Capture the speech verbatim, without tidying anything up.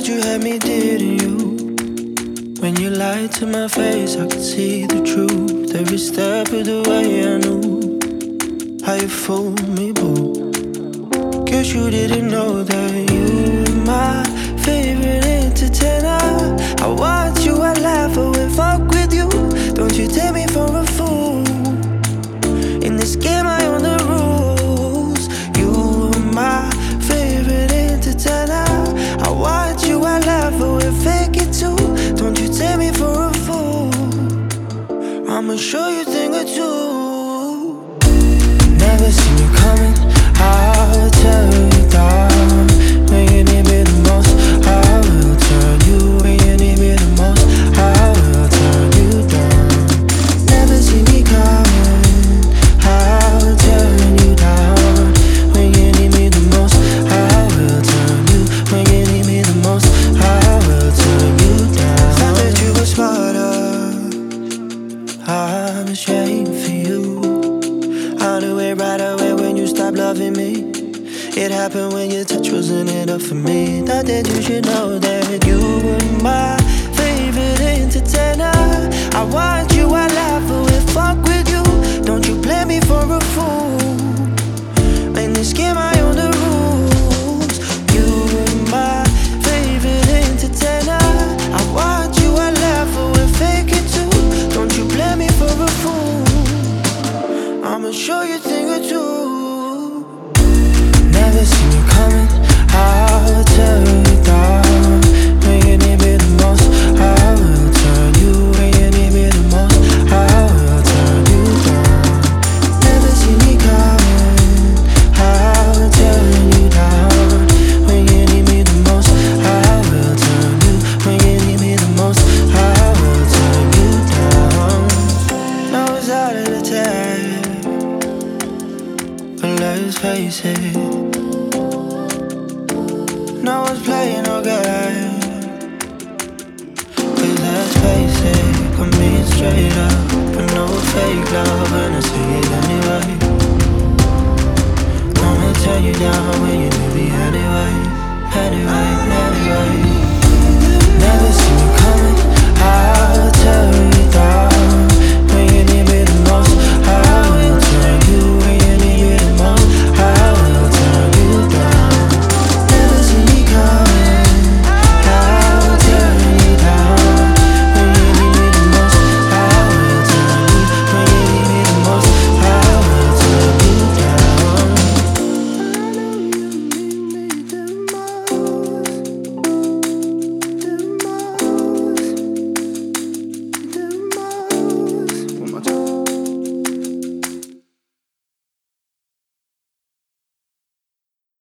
you had me, didn't you? When you lied to my face, I could see the truth. Every step of the way I knew how you fooled me, boo. Guess you didn't know that you were my favorite entertainer. I watch you, I laugh, I will fuck with you. Don't you take me for a fool. In this game I own the rules. You were my favorite entertainer. I watch you, I laugh, I will fake it too. Don't you take me for a fool. I'ma show you a thing or two. Never seen you coming, I will tear you down. When you need me the most, I will turn you. When you need me the most, I will turn you down. Never seen me coming, I will tear you down. When you need me the most, I will turn you. When you need me the most, I will turn you down. Thought that you were smarter, I'm ashamed for you. I knew it right away when you stopped loving me. It happened when your touch wasn't enough for me. Thought that you should know that you were my favorite entertainer. I watch you, I laugh, I will fuck with you. Don't you play me for a fool. In this game I own the rules. You were my favorite entertainer. I watch you, I laugh, I will fake it too. Don't you play me for a fool. I'ma show you a thing or two. Never seen you coming, I will tear you down. When you need me the most, I will turn you. When you need me the most, I will turn you down. Never seen me coming, I will tear you down. When you need me the most, I will turn you. When you need me the most, I will turn you down. Now it's out of the tag, but let's face it, no one's playing no game. Cause let's face it, I'm being straight up, but no fake love, and I see it anyway. I'ma turn you down when you need me anyway. Anyway, anyway. Never seen you coming,